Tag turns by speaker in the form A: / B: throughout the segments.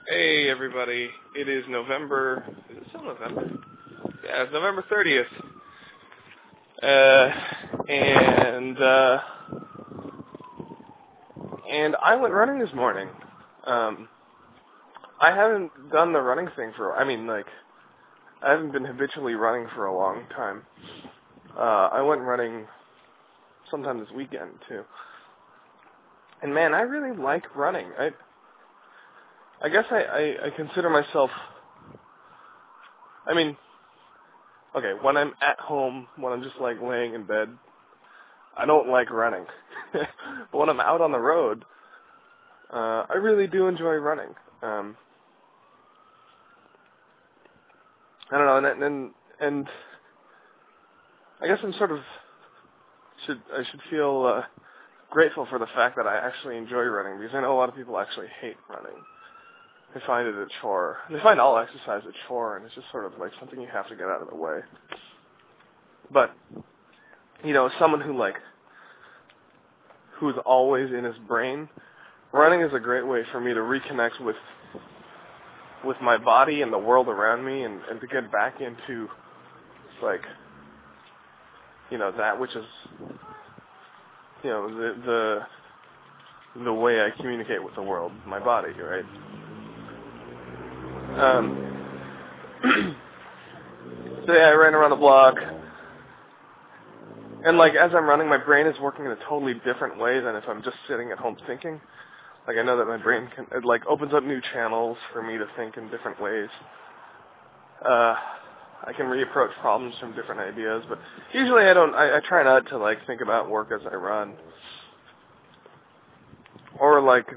A: Hey everybody, it is November, is it still November? Yeah, it's November 30th. And I went running this morning. I haven't done the running thing I haven't been habitually running for a long time. I went running sometime this weekend too. And man, I really like running. I guess I consider myself, okay, when I'm at home, when I'm just like laying in bed, I don't like running. But when I'm out on the road, I really do enjoy running. I don't know, and I guess I should feel grateful for the fact that I actually enjoy running, because I know a lot of people actually hate running. They find it a chore. They find all exercise a chore, and it's just sort of like something you have to get out of the way. But, someone who's always in his brain, running is a great way for me to reconnect with my body and the world around me, and to get back into, that which is, the way I communicate with the world, my body, right? Today I ran around the block, and as I'm running, my brain is working in a totally different way than if I'm just sitting at home thinking. I know that my brain opens up new channels for me to think in different ways. I can reapproach problems from different ideas, but usually I try not to think about work as I run. Or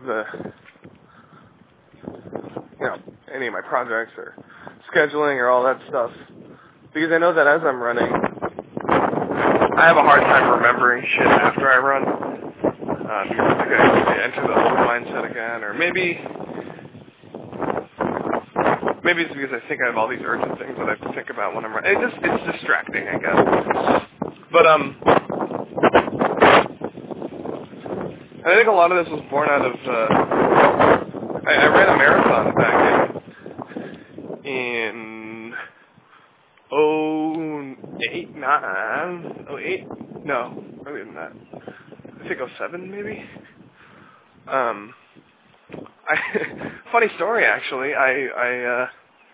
A: any of my projects or scheduling or all that stuff. Because I know that as I'm running, I have a hard time remembering shit after I run. Because I enter the old mindset again, or maybe it's because I think I have all these urgent things that I have to think about when I'm running. It's distracting, I guess. But I think a lot of this was born out of I ran a marathon back in 08, no, earlier than that. I think 07 maybe. Funny story actually. I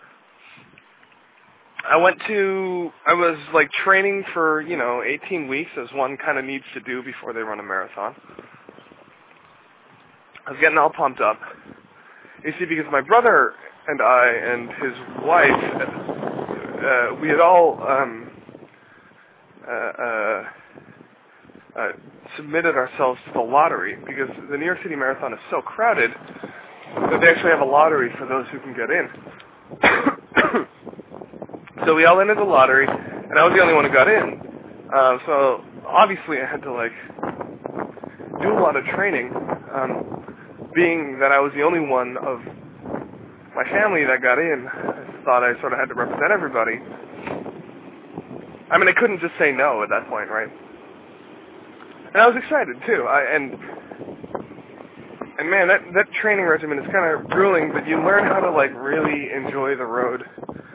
A: was training for 18 weeks, as one kind of needs to do before they run a marathon. I was getting all pumped up. You see, because my brother and I and his wife, we had all submitted ourselves to the lottery, because the New York City Marathon is so crowded that they actually have a lottery for those who can get in. So we all entered the lottery, and I was the only one who got in. So obviously I had to do a lot of training, being that I was the only one of my family that got in. I thought I sort of had to represent everybody. I couldn't just say no at that point, right? And I was excited too. And man, that training regimen is kind of grueling, but you learn how to really enjoy the road.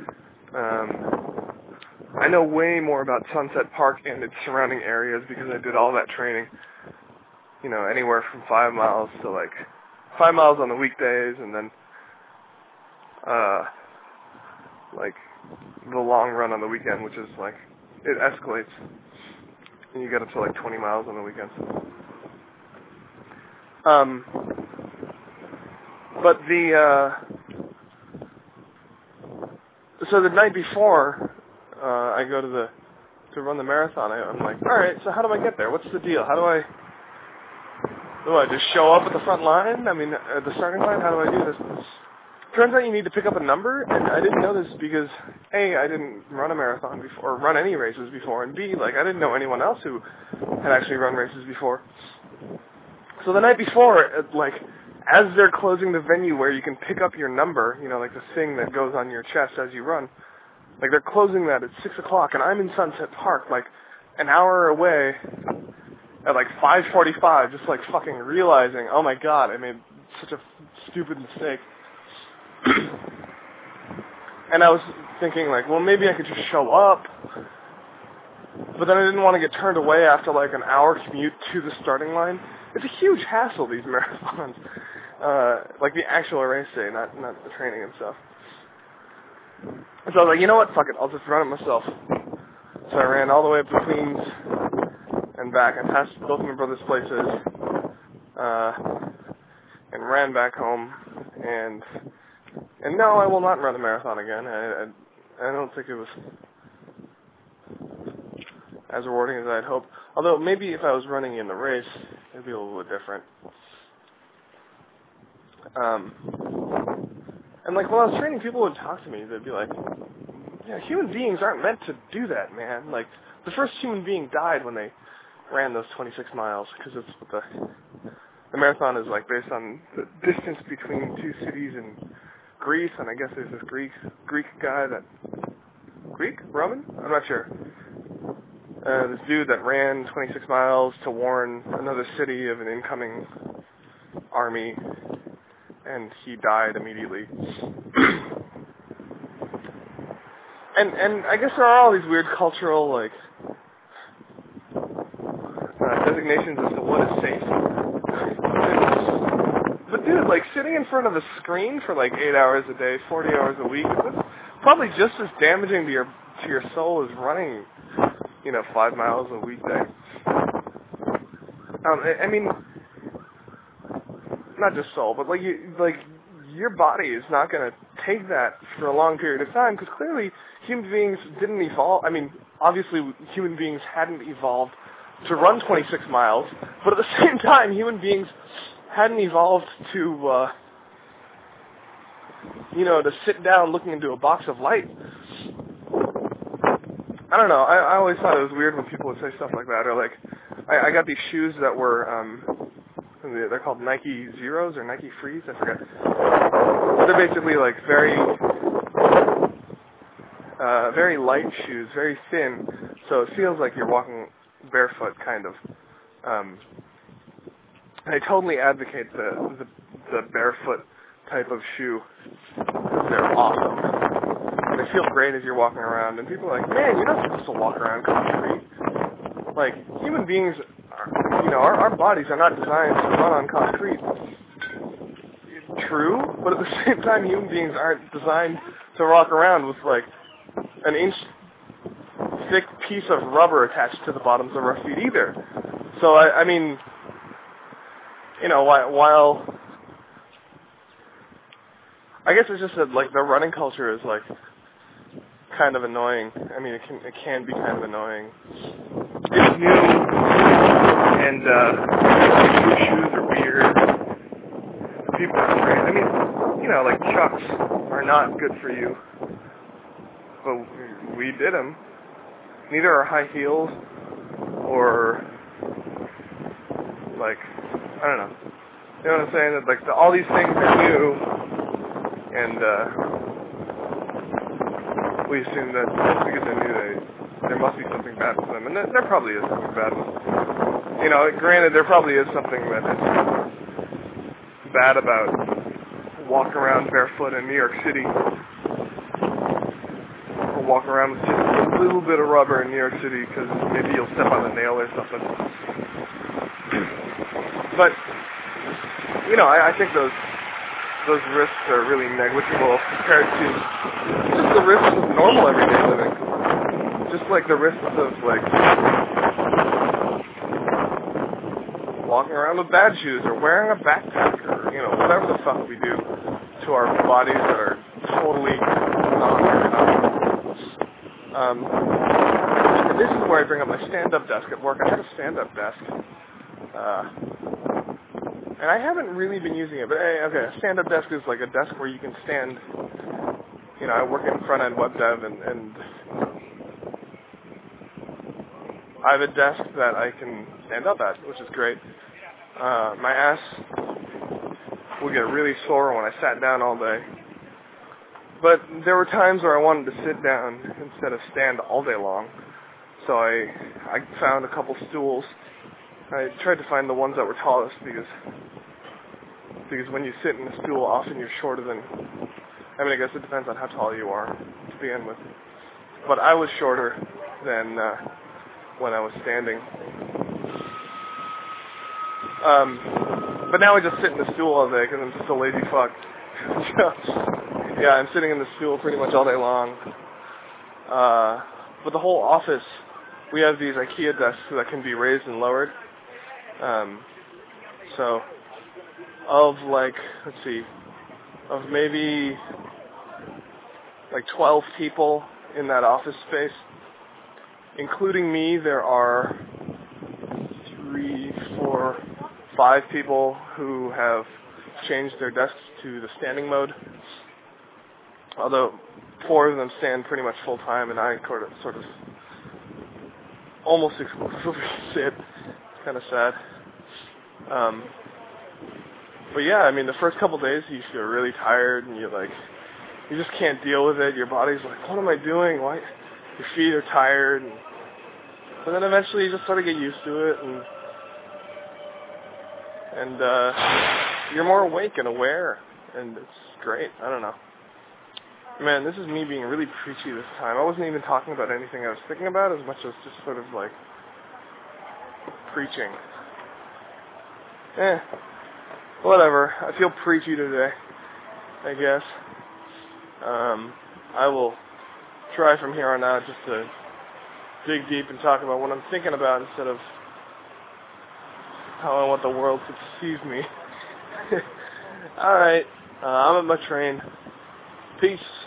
A: I know way more about Sunset Park and its surrounding areas because I did all that training. Anywhere from 5 miles to 5 miles on the weekdays, and then the long run on the weekend, which is it escalates, and you get up to 20 miles on the weekends. But so the night before I go to run the marathon, I'm all right, so how do I get there? What's the deal? Do I just show up at the front line? At the starting line? How do I do this? Turns out you need to pick up a number, and I didn't know this because, A, I didn't run a marathon before, or run any races before, and B, I didn't know anyone else who had actually run races before. So the night before, as they're closing the venue where you can pick up your number, the thing that goes on your chest as you run, they're closing that at 6 o'clock, and I'm in Sunset Park, an hour away, at 5:45, just fucking realizing, oh my god, I made such a stupid mistake. And I was thinking, like, well, maybe I could just show up. But then I didn't want to get turned away after, like, an hour commute to the starting line. It's a huge hassle, these marathons. Like, the actual race day, not the training and stuff. And so I was like, you know what? Fuck it. I'll just run it myself. So I ran all the way up to Queens and back. I passed both of my brother's places and ran back home. And no, I will not run a marathon again. I don't think it was as rewarding as I had hoped. Although maybe if I was running in the race, it'd be a little bit different. And like when I was training, people would talk to me. They'd be like, "Yeah, human beings aren't meant to do that, man. Like the first human being died when they ran those 26 miles because it's what the marathon is like based on the distance between two cities in Greece, and I guess there's this Greek guy Roman? I'm not sure. This dude that ran 26 miles to warn another city of an incoming army, and he died immediately. and I guess there are all these weird cultural, like, designations as to what is safe. But dude, like, sitting in front of a screen for like 8 hours a day, 40 hours a week, that's probably just as damaging to your soul as running, 5 miles a weekday. I mean, not just soul, but your body is not going to take that for a long period of time, because clearly human beings didn't evolve. I mean, obviously human beings hadn't evolved to run 26 miles, but at the same time, human beings hadn't evolved to, to sit down looking into a box of light. I don't know. I always thought it was weird when people would say stuff like that, or like, I got these shoes that were, they're called Nike Zeros or Nike Frees, I forget. They're basically like very light shoes, very thin, so it feels like you're walking barefoot, kind of. I totally advocate the barefoot type of shoe. They're awesome. And they feel great as you're walking around, and people are like, man, you're not supposed to walk around concrete. Like, human beings, our bodies are not designed to run on concrete. True, but at the same time, human beings aren't designed to walk around with, like, an inch thick piece of rubber attached to the bottoms of our feet either. So, I mean, while I guess it's just that, like, the running culture is, like, kind of annoying. I mean, it can be kind of annoying. It's new, and new shoes are weird. People are great. I mean, like, Chucks are not good for you, but we did them. Neither are high heels, or, like, I don't know. You know what I'm saying? That, like, all these things are new, and we assume that just because they're new, there must be something bad with them, and there probably is something bad with them. Granted, there probably is something that is bad about walking around barefoot in New York City, or walking around with just a little bit of rubber in New York City, because maybe you'll step on a nail or something. But, I think those risks are really negligible compared to just the risks of normal everyday living. Just like the risks of, like, walking around with bad shoes or wearing a backpack or, whatever the fuck we do to our bodies that are totally non-ergonomic. And this is where I bring up my stand-up desk at work. I had a stand-up desk. And I haven't really been using it, but a stand-up desk is like a desk where you can stand. I work in front-end web dev, and I have a desk that I can stand up at, which is great. My ass would get really sore when I sat down all day. But there were times where I wanted to sit down instead of stand all day long. So I found a couple stools. I tried to find the ones that were tallest because when you sit in a stool, often you're shorter than I mean, I guess it depends on how tall you are to begin with. But I was shorter than when I was standing. But now I just sit in the stool all day because I'm just a lazy fuck. So, yeah, I'm sitting in the stool pretty much all day long. But the whole office, we have these IKEA desks that can be raised and lowered. So, of maybe 12 people in that office space, including me, there are 3, 4, 5 people who have changed their desks to the standing mode. Although 4 of them stand pretty much full time, and I sort of almost exclusively sit. It's kind of sad. But yeah, I mean, the first couple days you feel really tired, and you just can't deal with it. Your body's like, what am I doing? Why? Your feet are tired, but then eventually you just sort of get used to it, and you're more awake and aware, and it's great. I don't know. Man, this is me being really preachy this time. I wasn't even talking about anything I was thinking about as much as just sort of preaching. Whatever. I feel preachy today, I guess. I will try from here on out just to dig deep and talk about what I'm thinking about instead of how I want the world to perceive me. Alright, I'm at my train. Peace.